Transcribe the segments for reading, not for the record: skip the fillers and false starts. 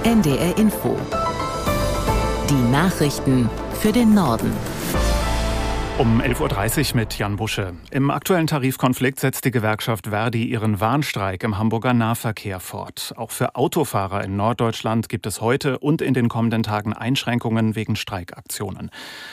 NDR Info. Die Nachrichten für den Norden. Um 11.30 Uhr mit Jan Busche. Im aktuellen Tarifkonflikt setzt die Gewerkschaft Verdi ihren Warnstreik im Hamburger Nahverkehr fort. Auch für Autofahrer in Norddeutschland gibt es heute und in den kommenden Tagen Einschränkungen wegen Streikaktionen.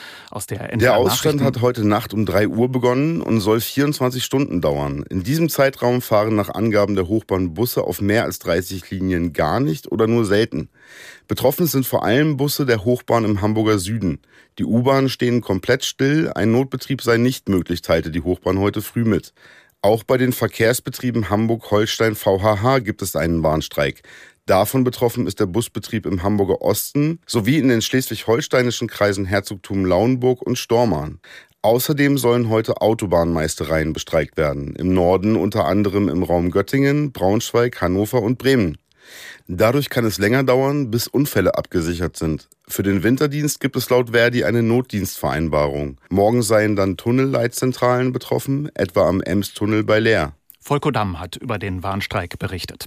Der Ausstand hat heute Nacht um 3 Uhr begonnen und soll 24 Stunden dauern. In diesem Zeitraum fahren nach Angaben der Hochbahn Busse auf mehr als 30 Linien gar nicht oder nur selten. Betroffen sind vor allem Busse der Hochbahn im Hamburger Süden. Die U-Bahnen stehen komplett still, ein Notbetrieb sei nicht möglich, teilte die Hochbahn heute früh mit. Auch bei den Verkehrsbetrieben Hamburg-Holstein VHH gibt es einen Warnstreik. Davon betroffen ist der Busbetrieb im Hamburger Osten sowie in den schleswig-holsteinischen Kreisen Herzogtum Lauenburg und Stormarn. Außerdem sollen heute Autobahnmeistereien bestreikt werden. Im Norden unter anderem im Raum Göttingen, Braunschweig, Hannover und Bremen. Dadurch kann es länger dauern, bis Unfälle abgesichert sind. Für den Winterdienst gibt es laut Verdi eine Notdienstvereinbarung. Morgen seien dann Tunnelleitzentralen betroffen, etwa am Ems-Tunnel bei Leer. Volko Damm hat über den Warnstreik berichtet.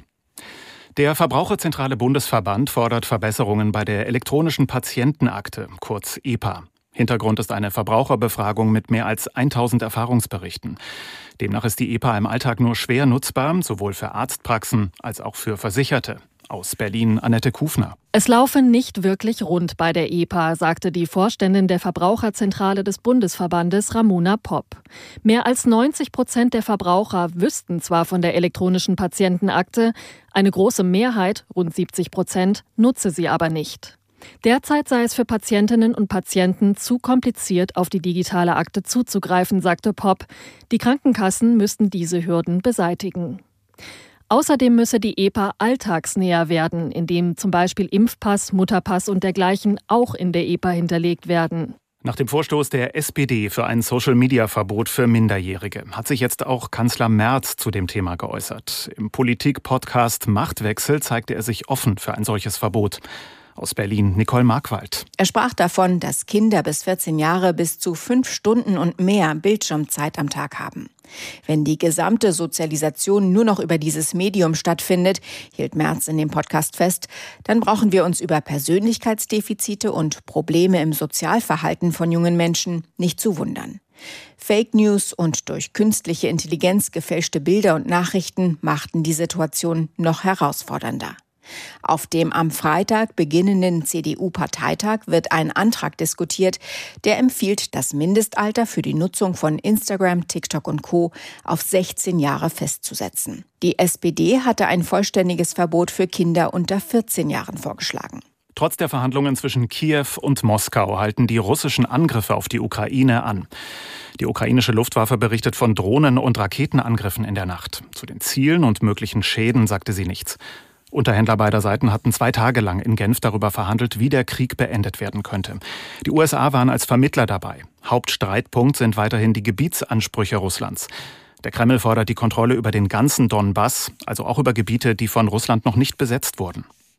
Der Verbraucherzentrale Bundesverband fordert Verbesserungen bei der elektronischen Patientenakte, kurz EPA. Hintergrund ist eine Verbraucherbefragung mit mehr als 1000 Erfahrungsberichten. Demnach ist die EPA im Alltag nur schwer nutzbar, sowohl für Arztpraxen als auch für Versicherte. Aus Berlin Annette Kufner. Es laufe nicht wirklich rund bei der EPA, sagte die Vorständin der Verbraucherzentrale des Bundesverbandes Ramona Popp. Mehr als 90% der Verbraucher wüssten zwar von der elektronischen Patientenakte, eine große Mehrheit, rund 70%, nutze sie aber nicht. Derzeit sei es für Patientinnen und Patienten zu kompliziert, auf die digitale Akte zuzugreifen, sagte Popp. Die Krankenkassen müssten diese Hürden beseitigen. Außerdem müsse die EPA alltagsnäher werden, indem zum Beispiel Impfpass, Mutterpass und dergleichen auch in der EPA hinterlegt werden. Nach dem Vorstoß der SPD für ein Social-Media-Verbot für Minderjährige hat sich jetzt auch Kanzler Merz zu dem Thema geäußert. Im Politik-Podcast Machtwechsel zeigte er sich offen für ein solches Verbot. Aus Berlin Nicole Markwald. Er sprach davon, dass Kinder bis 14 Jahre bis zu 5 Stunden und mehr Bildschirmzeit am Tag haben. Wenn die gesamte Sozialisation nur noch über dieses Medium stattfindet, hielt Merz in dem Podcast fest, dann brauchen wir uns über Persönlichkeitsdefizite und Probleme im Sozialverhalten von jungen Menschen nicht zu wundern. Fake News und durch künstliche Intelligenz gefälschte Bilder und Nachrichten machten die Situation noch herausfordernder. Auf dem am Freitag beginnenden CDU-Parteitag wird ein Antrag diskutiert, der empfiehlt, das Mindestalter für die Nutzung von Instagram, TikTok und Co. auf 16 Jahre festzusetzen. Die SPD hatte ein vollständiges Verbot für Kinder unter 14 Jahren vorgeschlagen. Trotz der Verhandlungen zwischen Kiew und Moskau halten die russischen Angriffe auf die Ukraine an. Die ukrainische Luftwaffe berichtet von Drohnen- und Raketenangriffen in der Nacht. Zu den Zielen und möglichen Schäden sagte sie nichts. Unterhändler beider Seiten hatten 2 Tage lang in Genf darüber verhandelt, wie der Krieg beendet werden könnte. Die USA waren als Vermittler dabei. Hauptstreitpunkt sind weiterhin die Gebietsansprüche Russlands. Der Kreml fordert die Kontrolle über den ganzen Donbass, also auch über Gebiete, die von Russland noch nicht besetzt wurden.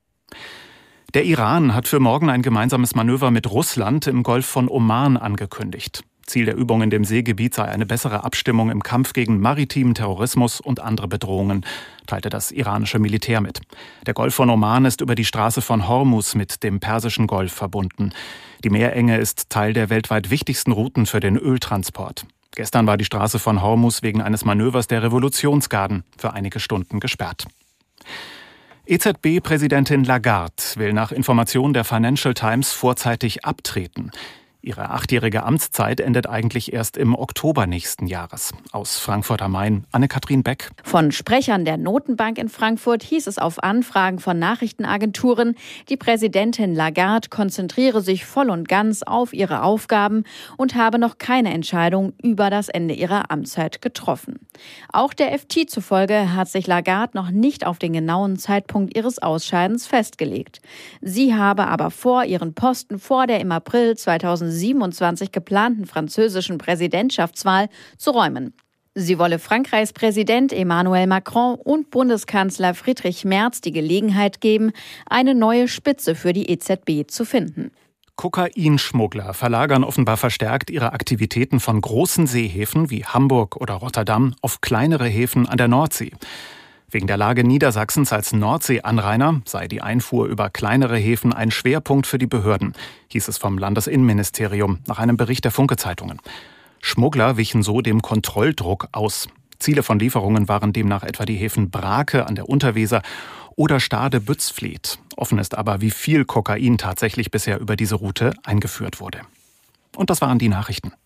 Der Iran hat für morgen ein gemeinsames Manöver mit Russland im Golf von Oman angekündigt. Ziel der Übung in dem Seegebiet sei eine bessere Abstimmung im Kampf gegen maritimen Terrorismus und andere Bedrohungen, teilte das iranische Militär mit. Der Golf von Oman ist über die Straße von Hormuz mit dem Persischen Golf verbunden. Die Meerenge ist Teil der weltweit wichtigsten Routen für den Öltransport. Gestern war die Straße von Hormuz wegen eines Manövers der Revolutionsgarden für einige Stunden gesperrt. EZB-Präsidentin Lagarde will nach Informationen der Financial Times vorzeitig abtreten. Ihre 8-jährige Amtszeit endet eigentlich erst im Oktober nächsten Jahres. Aus Frankfurt am Main, Anne-Kathrin Beck. Von Sprechern der Notenbank in Frankfurt hieß es auf Anfragen von Nachrichtenagenturen, die Präsidentin Lagarde konzentriere sich voll und ganz auf ihre Aufgaben und habe noch keine Entscheidung über das Ende ihrer Amtszeit getroffen. Auch der FT zufolge hat sich Lagarde noch nicht auf den genauen Zeitpunkt ihres Ausscheidens festgelegt. Sie habe aber vor, ihren Posten vor der im April 2027 geplanten französischen Präsidentschaftswahl zu räumen. Sie wolle Frankreichs Präsident Emmanuel Macron und Bundeskanzler Friedrich Merz die Gelegenheit geben, eine neue Spitze für die EZB zu finden. Kokainschmuggler verlagern offenbar verstärkt ihre Aktivitäten von großen Seehäfen wie Hamburg oder Rotterdam auf kleinere Häfen an der Nordsee. Wegen der Lage Niedersachsens als Nordseeanrainer sei die Einfuhr über kleinere Häfen ein Schwerpunkt für die Behörden, hieß es vom Landesinnenministerium nach einem Bericht der Funke-Zeitungen. Schmuggler wichen so dem Kontrolldruck aus. Ziele von Lieferungen waren demnach etwa die Häfen Brake an der Unterweser oder Stade-Bützfleth. Offen ist aber, wie viel Kokain tatsächlich bisher über diese Route eingeführt wurde. Und das waren die Nachrichten.